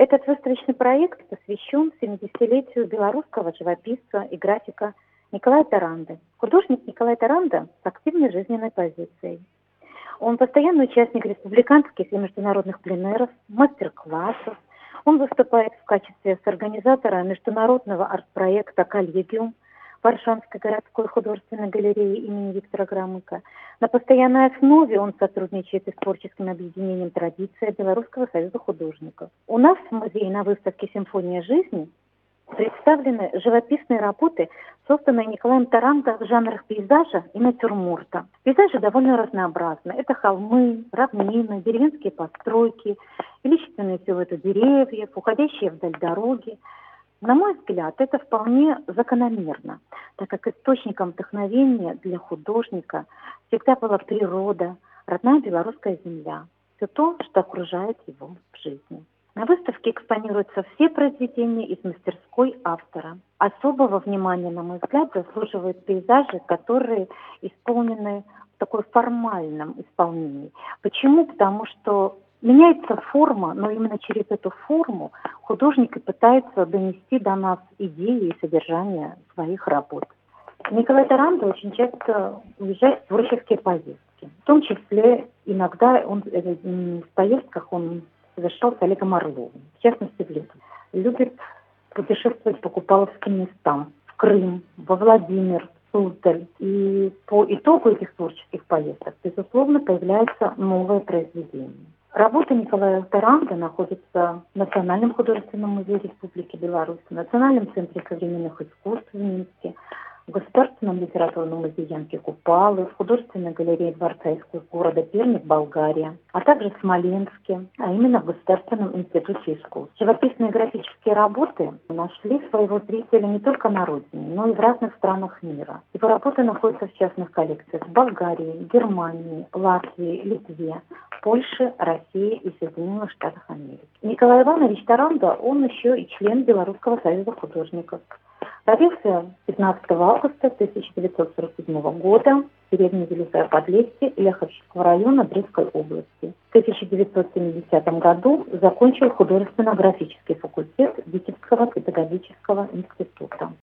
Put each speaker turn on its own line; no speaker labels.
Этот выставочный проект посвящен 70-летию белорусского живописца и графика Николая Таранды. Художник Николай Таранда с активной жизненной позицией. Он постоянный участник республиканских и международных пленэров, мастер-классов. Он выступает в качестве соорганизатора международного арт-проекта «Коллегиум» Варшавской городской художественной галереи имени Виктора Громыка. На постоянной основе он сотрудничает и с творческим объединением «Традиция» Белорусского союза художников. У нас в музее на выставке «Симфония жизни» представлены живописные работы, созданные Николаем Тарандо в жанрах пейзажа и натюрморта. Пейзажи довольно разнообразны. Это холмы, равнины, деревенские постройки, величественные силуэты деревьев, уходящие вдаль дороги. На мой взгляд, это вполне закономерно, так как источником вдохновения для художника всегда была природа, родная белорусская земля, все то, что окружает его в жизни. На выставке экспонируются все произведения из мастерской автора. Особого внимания, на мой взгляд, заслуживают пейзажи, которые исполнены в такой формальном исполнении. Почему? Потому что меняется форма, но именно через эту форму художник и пытается донести до нас идеи и содержание своих работ. Николай Таранда очень часто уезжает в творческие поездки. В том числе иногда в поездках он совершал с Олегом Орловым, в частности в летом. Любит путешествовать по купаловским местам, в Крым, во Владимир, в Суздаль. И по итогу этих творческих поездок, безусловно, появляется новое произведение. Работа Николая Таранды находится в Национальном художественном музее Республики Беларусь, в Национальном центре современных искусств в Минске, в Государственном литературном музее Янки Купалы, в художественной галерее Дворца искусств города Пермь, Болгария, а также в Смоленске, а именно в Государственном институте искусств. Живописные графические работы нашли своего зрителя не только на родине, но и в разных странах мира. Его работы находятся в частных коллекциях в Болгарии, Германии, Латвии, Литве, Польше, России и Соединенных Штатах Америки. Николай Иванович Таранда, он еще и член Белорусского союза художников. Родился 15 августа 1947 года в деревне Великое Подлесье Ляховского района Брестской области. В 1970 году закончил художественно-графический факультет Витебского педагогического института.